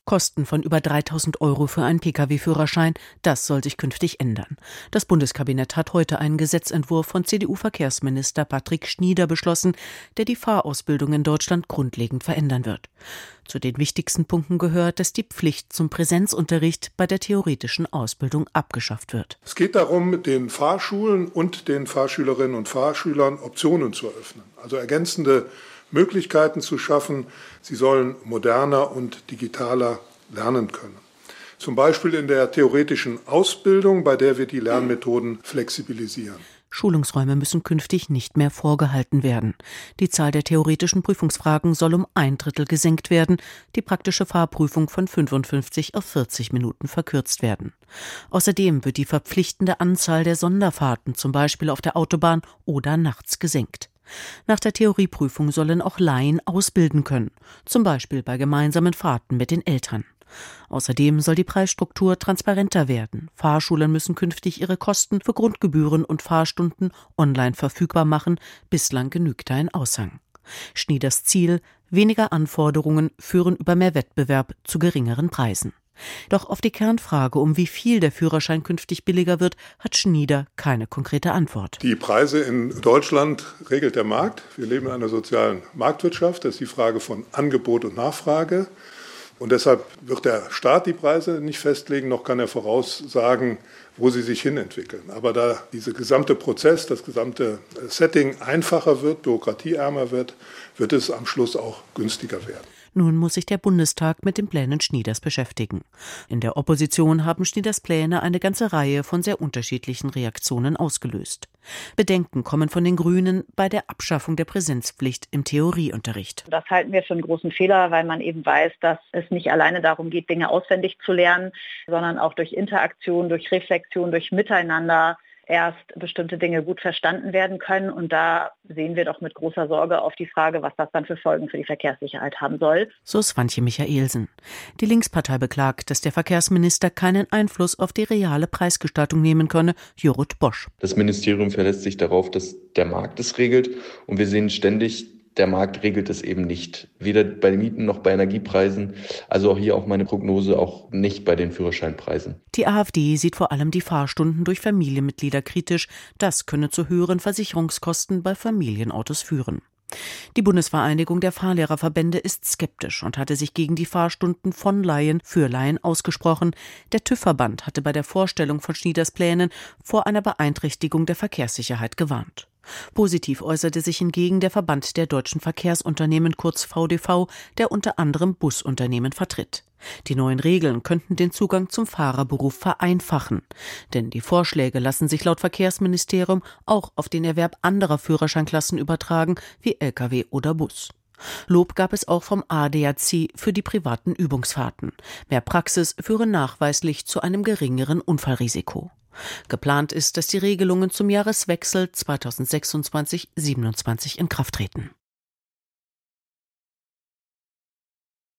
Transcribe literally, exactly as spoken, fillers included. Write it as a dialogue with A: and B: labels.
A: Kosten von über dreitausend Euro für einen Pkw-Führerschein, das soll sich künftig ändern. Das Bundeskabinett hat heute einen Gesetzentwurf von C D U-Verkehrsminister Patrick Schnieder beschlossen, der die Fahrausbildung in Deutschland grundlegend verändern wird. Zu den wichtigsten Punkten gehört, dass die Pflicht zum Präsenzunterricht bei der theoretischen Ausbildung abgeschafft wird.
B: Es geht darum, den Fahrschulen und den Fahrschülerinnen und Fahrschülern Optionen zu eröffnen, also ergänzende Möglichkeiten zu schaffen. Sie sollen moderner und digitaler lernen können. Zum Beispiel in der theoretischen Ausbildung, bei der wir die Lernmethoden flexibilisieren.
A: Schulungsräume müssen künftig nicht mehr vorgehalten werden. Die Zahl der theoretischen Prüfungsfragen soll um ein Drittel gesenkt werden, die praktische Fahrprüfung von fünfundfünfzig auf vierzig Minuten verkürzt werden. Außerdem wird die verpflichtende Anzahl der Sonderfahrten, zum Beispiel auf der Autobahn oder nachts, gesenkt. Nach der Theorieprüfung sollen auch Laien ausbilden können, zum Beispiel bei gemeinsamen Fahrten mit den Eltern. Außerdem soll die Preisstruktur transparenter werden. Fahrschulen müssen künftig ihre Kosten für Grundgebühren und Fahrstunden online verfügbar machen. Bislang genügt ein Aushang. Schnieders Ziel: weniger Anforderungen führen über mehr Wettbewerb zu geringeren Preisen. Doch auf die Kernfrage, um wie viel der Führerschein künftig billiger wird, hat Schnieder keine konkrete Antwort.
B: Die Preise in Deutschland regelt der Markt. Wir leben in einer sozialen Marktwirtschaft. Das ist die Frage von Angebot und Nachfrage. Und deshalb wird der Staat die Preise nicht festlegen, noch kann er voraussagen, wo sie sich hinentwickeln. Aber da dieser gesamte Prozess, das gesamte Setting einfacher wird, bürokratieärmer wird, wird es am Schluss auch günstiger werden.
A: Nun muss sich der Bundestag mit den Plänen Schnieders beschäftigen. In der Opposition haben Schnieders Pläne eine ganze Reihe von sehr unterschiedlichen Reaktionen ausgelöst. Bedenken kommen von den Grünen bei der Abschaffung der Präsenzpflicht im Theorieunterricht.
C: Das halten wir für einen großen Fehler, weil man eben weiß, dass es nicht alleine darum geht, Dinge auswendig zu lernen, sondern auch durch Interaktion, durch Reflexion, durch Miteinander erst bestimmte Dinge gut verstanden werden können. Und da sehen wir doch mit großer Sorge auf die Frage, was das dann für Folgen für die Verkehrssicherheit haben soll.
A: So Swantje Michaelsen. Die Linkspartei beklagt, dass der Verkehrsminister keinen Einfluss auf die reale Preisgestaltung nehmen könne. Jurut Bosch.
D: Das Ministerium verlässt sich darauf, dass der Markt es regelt. Und wir sehen ständig, der Markt regelt es eben nicht. Weder bei Mieten noch bei Energiepreisen. Also auch hier auch meine Prognose, auch nicht bei den Führerscheinpreisen.
A: Die AfD sieht vor allem die Fahrstunden durch Familienmitglieder kritisch. Das könne zu höheren Versicherungskosten bei Familienautos führen. Die Bundesvereinigung der Fahrlehrerverbände ist skeptisch und hatte sich gegen die Fahrstunden von Laien für Laien ausgesprochen. Der TÜV-Verband hatte bei der Vorstellung von Schnieders Plänen vor einer Beeinträchtigung der Verkehrssicherheit gewarnt. Positiv äußerte sich hingegen der Verband der deutschen Verkehrsunternehmen, kurz V D V, der unter anderem Busunternehmen vertritt. Die neuen Regeln könnten den Zugang zum Fahrerberuf vereinfachen. Denn die Vorschläge lassen sich laut Verkehrsministerium auch auf den Erwerb anderer Führerscheinklassen übertragen, wie L K W oder Bus. Lob gab es auch vom A D A C für die privaten Übungsfahrten. Mehr Praxis führe nachweislich zu einem geringeren Unfallrisiko. Geplant ist, dass die Regelungen zum Jahreswechsel zweitausendsechsundzwanzig siebenundzwanzig in Kraft treten.